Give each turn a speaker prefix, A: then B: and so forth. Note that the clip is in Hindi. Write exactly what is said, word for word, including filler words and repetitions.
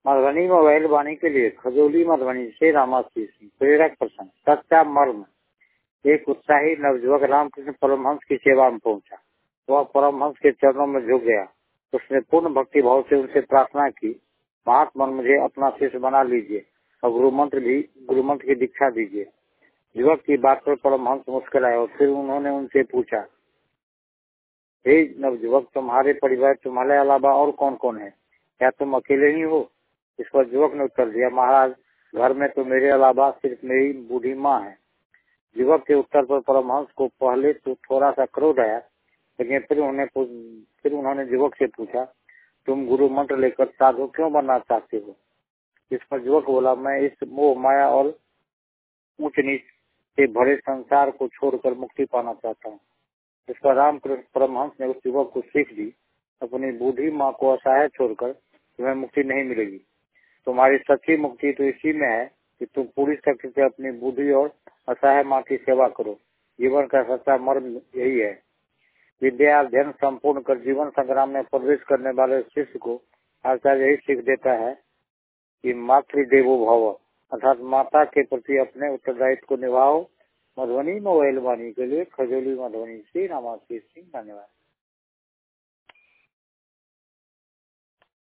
A: मधुबनी मोबाइल वाणी के लिए खजोली मधुबनी से रामाशीष सिंह। प्रेरक प्रसंग। सच्चा मर्म। एक उत्साही नवयुवक रामकृष्ण परमहंस की सेवा में पहुंचा। वह परमहंस के चरणों में झुक गया। उसने पूर्ण भक्ति भाव से उनसे प्रार्थना की, महात्मा मुझे अपना शिष्य बना लीजिए और गुरु मंत्र भी गुरु मंत्र की दीक्षा दीजिए। युवक की बात पर परमहंस मुस्कुराए और फिर उन्होंने उनसे पूछा, हे नवयुवक, तुम्हारे परिवार तुम्हारे अलावा और कौन कौन है? क्या तुम अकेले ही हो? इस पर युवक ने उत्तर दिया, महाराज, घर में तो मेरे अलावा सिर्फ मेरी बूढ़ी माँ है। युवक के उत्तर पर परमहंस को पहले तो थोड़ा सा क्रोध आया, लेकिन फिर उन्होंने फिर उन्होंने युवक से पूछा, तुम गुरु मंत्र लेकर साधु क्यों बनना चाहते हो? इस पर युवक बोला, मैं इस मोह माया और ऊंच नीच से भरे संसार को छोड़कर मुक्ति पाना चाहता हूँ। इस पर रामकृष्ण परमहंस ने उस युवक को सीख दी, अपनी बूढ़ी माँ को असहाय छोड़कर तुम्हें मुक्ति नहीं मिलेगी। तुम्हारी सच्ची मुक्ति तो इसी में है कि तुम पूरी शक्ति से अपनी बूढ़ी और असहाय माँ की सेवा करो। जीवन का सच्चा मर्म यही है। विद्या अध्ययन संपूर्ण कर जीवन संग्राम में प्रवेश करने वाले शिष्य को आचार्य यही सीख देता है कि मातृदेवो भव, अर्थात माता के प्रति अपने उत्तरदायित्व को निभाओ। मधुबनी मोबाइल वाणी के लिए खजोली मधुबनी से रामाशीष सिंह। धन्यवाद।